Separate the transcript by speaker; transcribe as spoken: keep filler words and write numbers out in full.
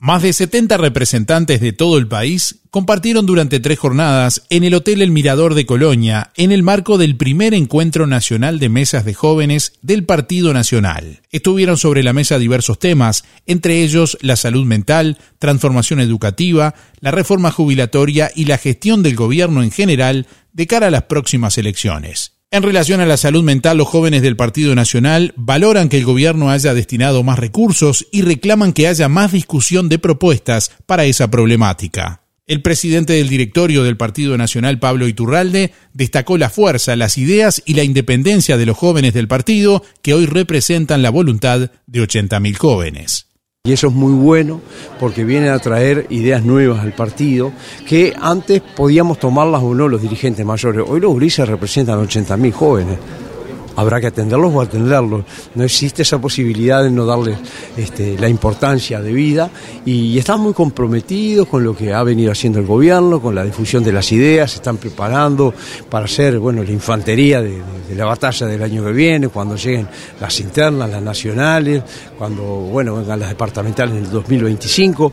Speaker 1: Más de setenta representantes de todo el país compartieron durante tres jornadas en el Hotel El Mirador de Colonia en el marco del primer encuentro nacional de mesas de jóvenes del Partido Nacional. Estuvieron sobre la mesa diversos temas, entre ellos la salud mental, transformación educativa, la reforma jubilatoria y la gestión del gobierno en general de cara a las próximas elecciones. En relación a la salud mental, los jóvenes del Partido Nacional valoran que el gobierno haya destinado más recursos y reclaman que haya más discusión de propuestas para esa problemática. El presidente del directorio del Partido Nacional, Pablo Iturralde, destacó la fuerza, las ideas y la independencia de los jóvenes del partido, que hoy representan la voluntad de ochenta mil jóvenes.
Speaker 2: Y eso es muy bueno porque vienen a traer ideas nuevas al partido que antes podíamos tomarlas o no los dirigentes mayores. Hoy los grises representan ochenta mil jóvenes. Habrá que atenderlos o atenderlos. No existe esa posibilidad de no darles este, la importancia debida y, y están muy comprometidos con lo que ha venido haciendo el gobierno, con la difusión de las ideas, se están preparando para hacer bueno, la infantería de, de, de la batalla del año que viene, cuando lleguen las internas, las nacionales, cuando bueno, vengan las departamentales en el dos mil veinticinco.